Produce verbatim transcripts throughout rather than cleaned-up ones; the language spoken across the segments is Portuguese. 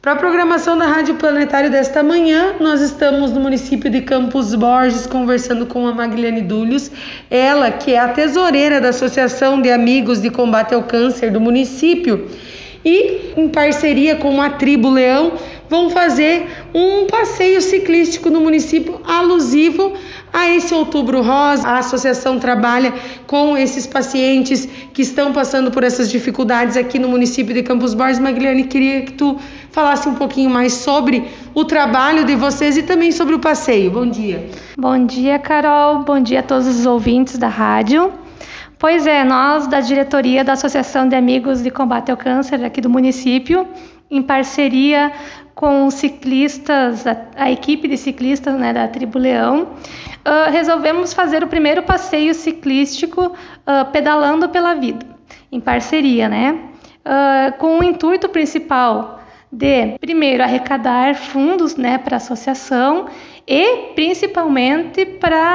Para a programação da Rádio Planetário desta manhã, nós estamos no município de Campos Borges conversando com a Magliane Dúlios, ela que é a tesoureira da Associação de Amigos de Combate ao Câncer do município e, em parceria com a Tribo Leão, vão fazer um passeio ciclístico no município alusivo a esse Outubro Rosa. A associação trabalha com esses pacientes que estão passando por essas dificuldades aqui no município de Campos Borges. Magliane, queria que tu falasse um pouquinho mais sobre o trabalho de vocês e também sobre o passeio. Bom dia. Bom dia, Carol. Bom dia a todos os ouvintes da rádio. Pois é, nós da diretoria da Associação de Amigos de Combate ao Câncer aqui do município, em parceria com os ciclistas, a, a equipe de ciclistas, né, da Tribo Leão, uh, resolvemos fazer o primeiro passeio ciclístico uh, pedalando pela vida, em parceria, né, uh, com o intuito principal de, primeiro, arrecadar fundos, né, para a associação e, principalmente,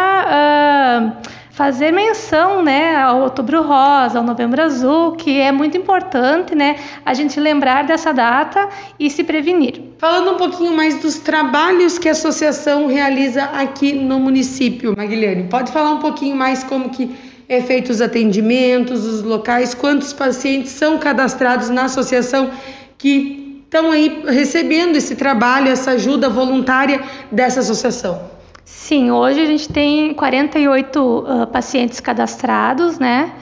para uh, fazer menção, né, ao Outubro Rosa, ao Novembro Azul, que é muito importante, né, a gente lembrar dessa data e se prevenir. Falando um pouquinho mais dos trabalhos que a associação realiza aqui no município, Magliane, pode falar um pouquinho mais como que é feito os atendimentos, os locais, quantos pacientes são cadastrados na associação que estão aí recebendo esse trabalho, essa ajuda voluntária dessa associação? Sim, hoje a gente tem quarenta e oito uh, pacientes cadastrados, né?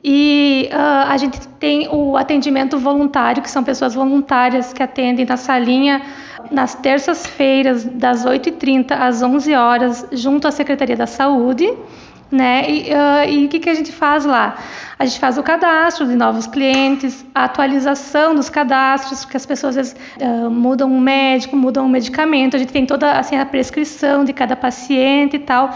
E uh, a gente tem o atendimento voluntário, que são pessoas voluntárias que atendem na salinha nas terças-feiras, das oito e trinta às onze horas, junto à Secretaria da Saúde, né? E uh, e o que, que a gente faz lá? A gente faz o cadastro de novos clientes, a atualização dos cadastros, porque as pessoas às vezes uh, mudam um médico, mudam um medicamento, a gente tem toda assim, a prescrição de cada paciente e tal.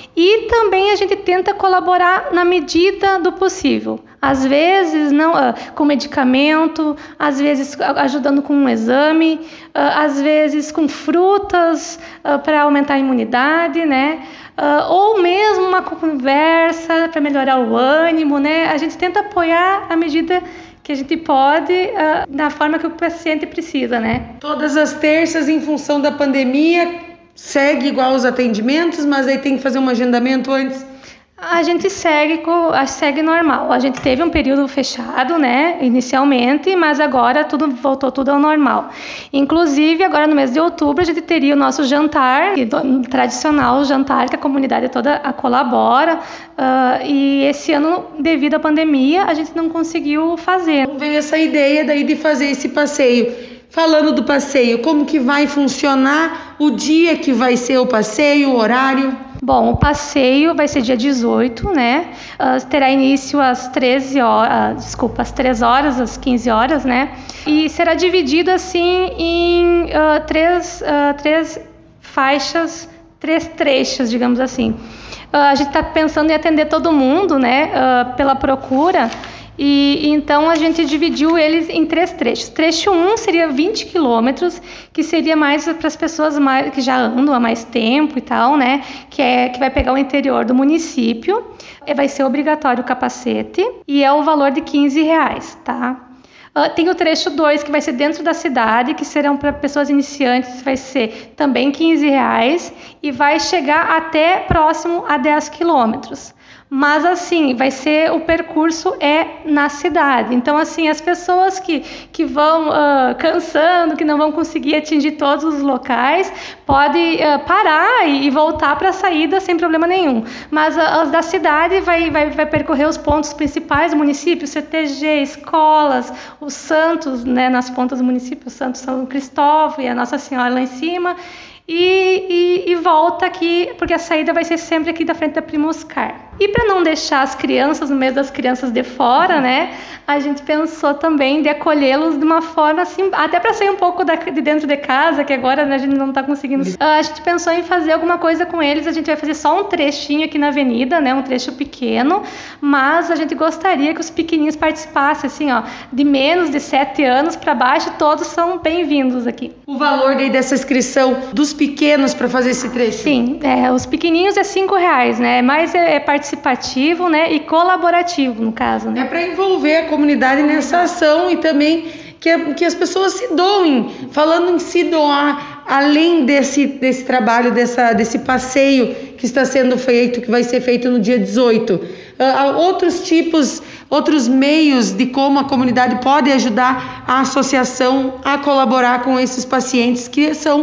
E também a gente tenta colaborar na medida do possível. Às vezes não, uh, com medicamento, às vezes ajudando com um exame, uh, às vezes com frutas uh, para aumentar a imunidade, né? Uh, ou mesmo uma conversa para melhorar o ânimo, né? A gente tenta apoiar à medida que a gente pode, uh, da forma que o paciente precisa, né? Todas as terças, em função da pandemia, segue igual os atendimentos, mas aí tem que fazer um agendamento antes? A gente segue, segue normal. A gente teve um período fechado, né, inicialmente, mas agora tudo voltou tudo ao normal. Inclusive, agora no mês de outubro, a gente teria o nosso jantar, o tradicional jantar que a comunidade toda colabora, uh, e esse ano, devido à pandemia, a gente não conseguiu fazer. Veio essa ideia daí de fazer esse passeio. Falando do passeio, como que vai funcionar, o dia que vai ser o passeio, o horário? Bom, o passeio vai ser dia dezoito, né? Uh, terá início às treze horas, uh, desculpa, às três horas, às quinze horas, né? E será dividido assim em uh, três, uh, três faixas, três trechos, digamos assim. Uh, a gente está pensando em atender todo mundo, né? Uh, pela procura. E então a gente dividiu eles em três trechos. Trecho um seria vinte quilômetros, que seria mais para as pessoas mais, que já andam há mais tempo e tal, né? Que, é, que vai pegar o interior do município. Vai ser obrigatório o capacete e é o valor de quinze reais, tá? Uh, tem o trecho dois, que vai ser dentro da cidade, que serão para pessoas iniciantes, vai ser também quinze reais e vai chegar até próximo a dez quilômetros. Mas assim, vai ser, o percurso é na cidade. Então assim, as pessoas que, que vão uh, cansando, que não vão conseguir atingir todos os locais, podem uh, parar e, e voltar para a saída sem problema nenhum. Mas uh, as da cidade vai, vai, vai percorrer os pontos principais do município, C T G, escolas, os santos, né, nas pontas do município, o Santo São Cristóvão e a Nossa Senhora lá em cima. E, e, e volta aqui, porque a saída vai ser sempre aqui da frente da Primoscar. E para não deixar as crianças, no meio das crianças de fora, né, a gente pensou também de acolhê-los de uma forma assim, até para sair um pouco da, de dentro de casa, que agora, né, a gente não está conseguindo. A gente pensou em fazer alguma coisa com eles. A gente vai fazer só um trechinho aqui na avenida, né, um trecho pequeno, mas a gente gostaria que os pequenininhos participassem, assim, ó, de menos de sete anos para baixo, todos são bem-vindos aqui. O valor daí dessa inscrição dos pequenos para fazer esse trecho? Sim, é, os pequenininhos é cinco reais, né? Mas é, é participativo, né? E colaborativo, no caso, né? É para envolver a comunidade nessa ação e também que, que as pessoas se doem. Falando em se doar, além desse, desse trabalho, dessa, desse passeio que está sendo feito, que vai ser feito no dia dezoito, há outros tipos, outros meios de como a comunidade pode ajudar a associação a colaborar com esses pacientes que são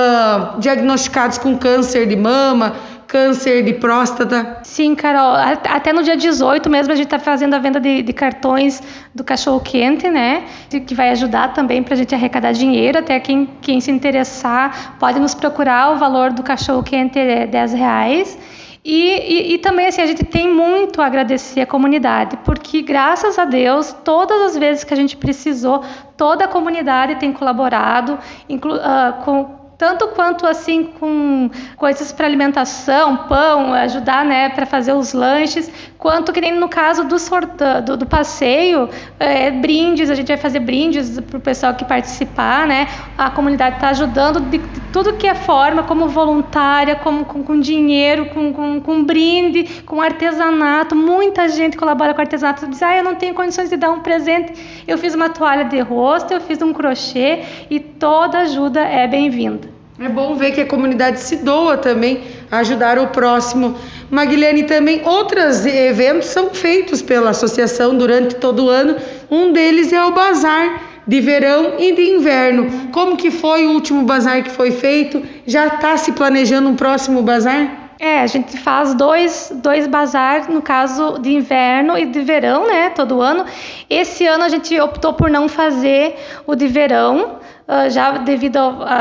uh, diagnosticados com câncer de mama, câncer de próstata. Sim, Carol, até no dia dezoito mesmo a gente está fazendo a venda de, de cartões do cachorro quente, né, que vai ajudar também para a gente arrecadar dinheiro. Até quem, quem se interessar pode nos procurar, o valor do cachorro quente é dez reais. E, e, e também assim, a gente tem muito a agradecer à comunidade, porque graças a Deus, todas as vezes que a gente precisou, toda a comunidade tem colaborado, inclu, uh, com tanto quanto assim com coisas para alimentação, pão, ajudar, né, para fazer os lanches, quanto que nem no caso do, do, do passeio, é, brindes, a gente vai fazer brindes para o pessoal que participar, né, a comunidade está ajudando de, de tudo que é forma, como voluntária, como, com, com dinheiro, com, com, com brinde, com artesanato. Muita gente colabora com artesanato, diz, ah, eu não tenho condições de dar um presente, eu fiz uma toalha de rosto, eu fiz um crochê, e toda ajuda é bem-vinda. É bom ver que a comunidade se doa também a ajudar o próximo. Maguilene, também outros eventos são feitos pela associação durante todo o ano. Um deles é o bazar de verão e de inverno. Como que foi o último bazar que foi feito? Já está se planejando um próximo bazar? É, a gente faz dois, dois bazar, no caso de inverno e de verão, né, todo ano. Esse ano a gente optou por não fazer o de verão, uh, já devido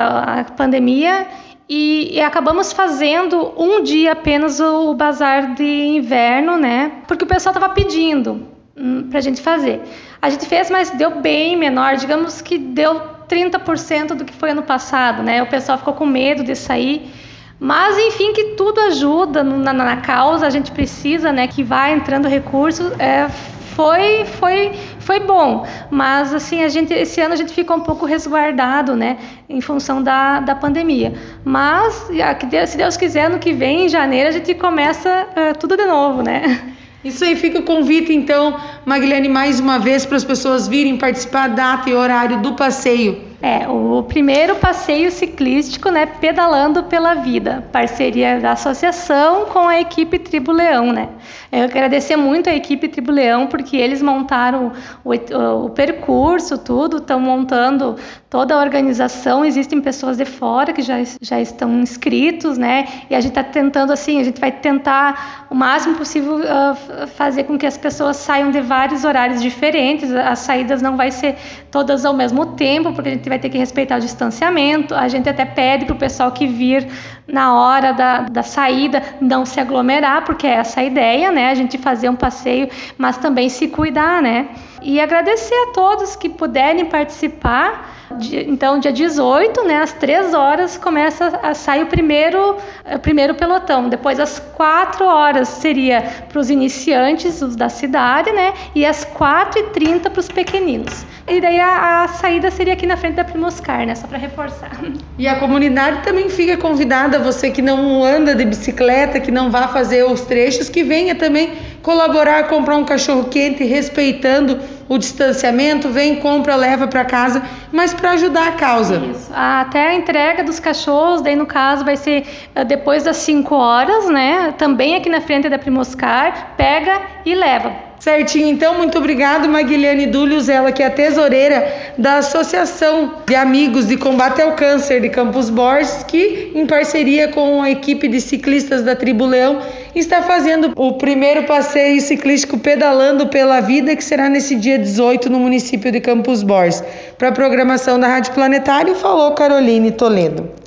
à pandemia, e, e acabamos fazendo um dia apenas o, o bazar de inverno, né, porque o pessoal estava pedindo hum, para a gente fazer. A gente fez, mas deu bem menor, digamos que deu trinta por cento do que foi ano passado, né, o pessoal ficou com medo de sair. Mas, enfim, que tudo ajuda na, na causa, a gente precisa, né, que vá entrando recursos, é, foi, foi, foi bom, mas, assim, a gente, esse ano a gente ficou um pouco resguardado, né, em função da, da pandemia, mas, se Deus quiser, no que vem, em janeiro, a gente começa é, tudo de novo, né. Isso aí, fica o convite, então, Maguilene, mais uma vez, para as pessoas virem participar, data e horário do passeio. É, o primeiro passeio ciclístico, né, Pedalando pela Vida, parceria da associação com a equipe Tribo Leão, né. Eu agradecer muito a equipe Tribo Leão, porque eles montaram o, o, o percurso, tudo, estão montando toda a organização, existem pessoas de fora que já, já estão inscritos, né, e a gente está tentando, assim, a gente vai tentar o máximo possível uh, fazer com que as pessoas saiam de vários horários diferentes, as saídas não vai ser todas ao mesmo tempo, porque a gente vai ter que respeitar o distanciamento. A gente até pede para o pessoal que vir na hora da, da saída não se aglomerar, porque é essa a ideia, né? A gente fazer um passeio, mas também se cuidar, né? E agradecer a todos que puderem participar. Então, dia dezoito, né, às três horas, começa a sair o primeiro, o primeiro pelotão. Depois, às quatro horas, seria para os iniciantes, os da cidade, né? E às quatro e trinta para os pequeninos. E daí a, a saída seria aqui na frente da Primoscar, né? Só para reforçar. E a comunidade também fica convidada, você que não anda de bicicleta, que não vá fazer os trechos, que venha também colaborar, comprar um cachorro quente, respeitando o distanciamento, vem, compra, leva para casa, mas para ajudar a causa. Isso. Até a entrega dos cachorros, daí no caso vai ser depois das cinco horas, né? Também aqui na frente da Primoscar, pega e leva. Certinho, então, muito obrigado, Maguilene Dúlios, ela que é a tesoureira da Associação de Amigos de Combate ao Câncer de Campos Borges, que, em parceria com a equipe de ciclistas da Tribo Leão, está fazendo o primeiro passeio ciclístico Pedalando pela Vida, que será nesse dia dezoito no município de Campos Borges. Para a programação da Rádio Planetário, falou Caroline Toledo.